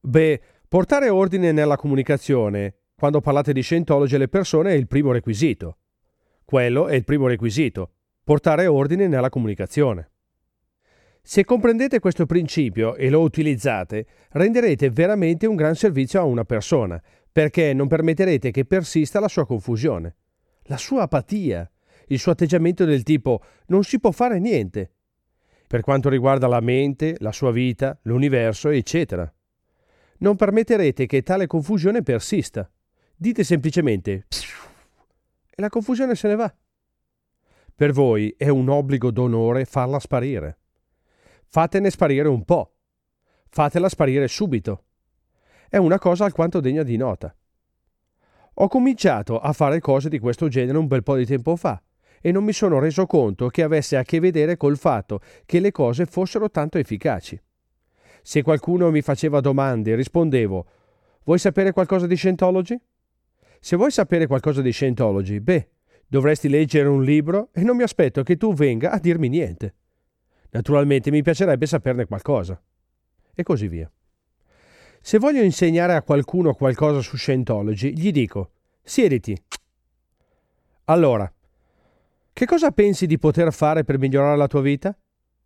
Beh, portare ordine nella comunicazione, quando parlate di Scientology alle persone, è il primo requisito. Quello è il primo requisito, portare ordine nella comunicazione. Se comprendete questo principio e lo utilizzate, renderete veramente un gran servizio a una persona, perché non permetterete che persista la sua confusione, la sua apatia, il suo atteggiamento del tipo non si può fare niente, per quanto riguarda la mente, la sua vita, l'universo, eccetera. Non permetterete che tale confusione persista. Dite semplicemente e la confusione se ne va. Per voi è un obbligo d'onore farla sparire. Fatene sparire un po'. Fatela sparire subito. È una cosa alquanto degna di nota. Ho cominciato a fare cose di questo genere un bel po' di tempo fa e non mi sono reso conto che avesse a che vedere col fatto che le cose fossero tanto efficaci. Se qualcuno mi faceva domande, rispondevo: vuoi sapere qualcosa di Scientology? Se vuoi sapere qualcosa di Scientology, dovresti leggere un libro e non mi aspetto che tu venga a dirmi niente. Naturalmente mi piacerebbe saperne qualcosa. E così via. Se voglio insegnare a qualcuno qualcosa su Scientology, gli dico: siediti. Allora, che cosa pensi di poter fare per migliorare la tua vita?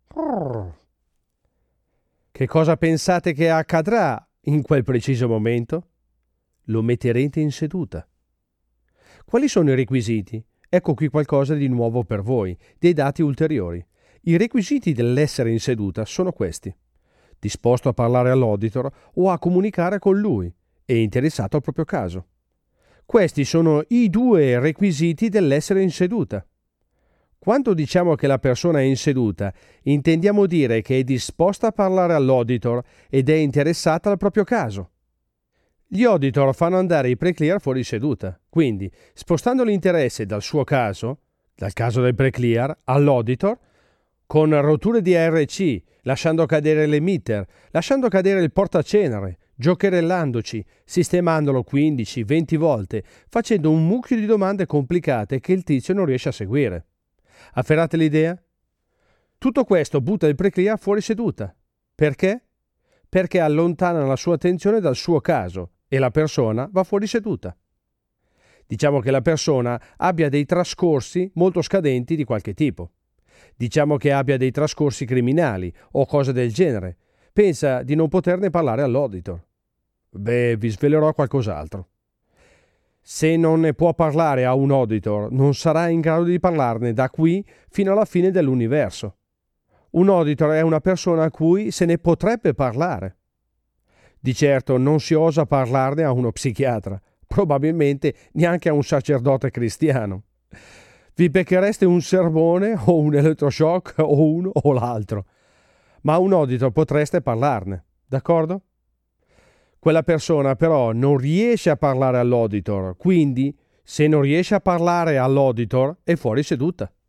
Che cosa pensate che accadrà in quel preciso momento? Lo metterete in seduta. Quali sono i requisiti? Ecco qui qualcosa di nuovo per voi, dei dati ulteriori. I requisiti dell'essere in seduta sono questi: disposto a parlare all'auditor o a comunicare con lui e interessato al proprio caso. Questi sono i due requisiti dell'essere in seduta. Quando diciamo che la persona è in seduta, intendiamo dire che è disposta a parlare all'auditor ed è interessata al proprio caso. Gli auditor fanno andare i pre-clear fuori seduta, quindi spostando l'interesse dal suo caso, dal caso del pre-clear, all'auditor, con rotture di ARC, lasciando cadere l'emitter, lasciando cadere il portacenere, giocherellandoci, sistemandolo 15-20 volte, facendo un mucchio di domande complicate che il tizio non riesce a seguire. Afferrate l'idea? Tutto questo butta il pre-clear fuori seduta. Perché? Perché allontana la sua attenzione dal suo caso e la persona va fuori seduta. Diciamo che la persona abbia dei trascorsi molto scadenti di qualche tipo. Diciamo che abbia dei trascorsi criminali o cose del genere. Pensa di non poterne parlare all'auditor. Vi svelerò qualcos'altro. Se non ne può parlare a un auditor, non sarà in grado di parlarne da qui fino alla fine dell'universo. Un auditor è una persona a cui se ne potrebbe parlare. Di certo non si osa parlarne a uno psichiatra, probabilmente neanche a un sacerdote cristiano. Vi becchereste un sermone o un elettroshock o uno o l'altro. Ma a un auditor potreste parlarne, d'accordo? Quella persona però non riesce a parlare all'auditor, quindi se non riesce a parlare all'auditor è fuori seduta.